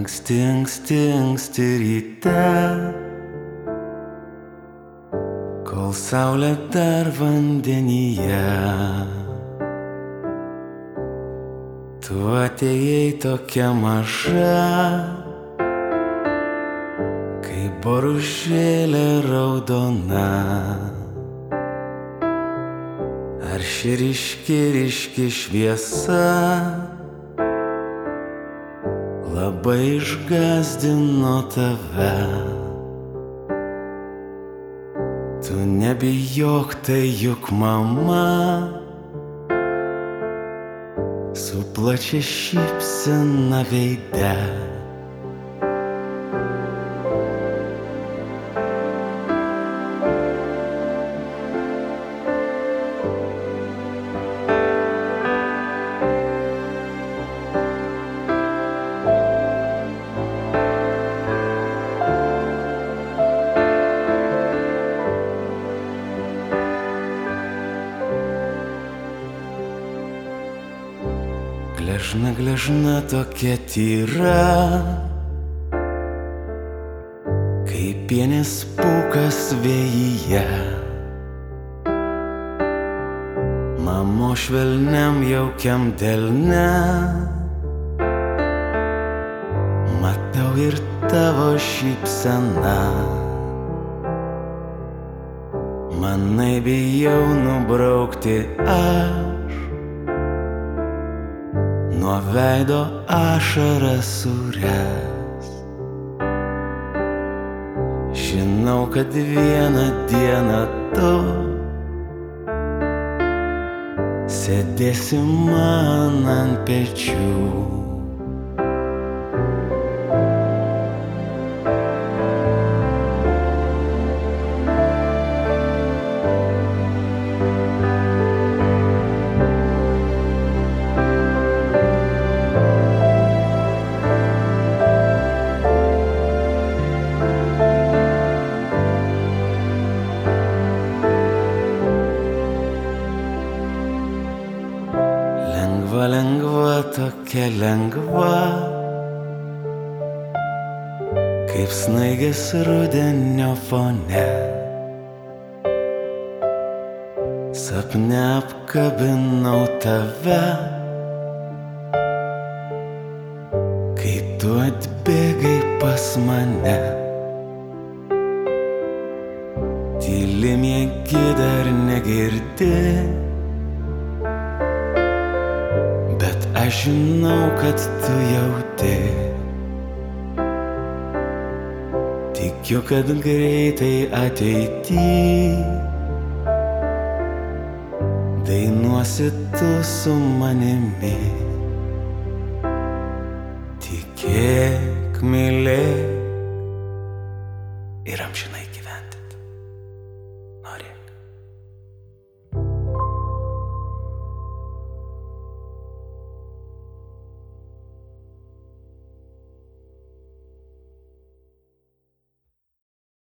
Anksti, anksti, anksti ryte, kol saulė dar vandenyje, tu atėjai tokia maža, kaip boružėlė raudona. Ar ši ryški šviesa labai išgąsdino tave? Tu nebijok, tai juk mama su plačia šypsena veide. Gležna, gležna tokia tyra, kaip pienis pūkas vėjyje. Mamo švelniam jaukiam delne matau ir tavo šypseną. Manai bijau nubraukti aš nuo veido ašaras sūres. Žinau, kad vieną dieną tu sėdėsi man ant pečių. Lengva, lengva, tokia lengva, kaip snaigės rudenio fone. Sapne apkabinau tave, kai tu atbėgai pas mane. Tyli miegi dar negirdi, bet aš žinau, kad tu jauti. Tikiu, kad greitai ateity dainuosi tu su manimi. Tikėk, mylėk ir amžinai gyventi.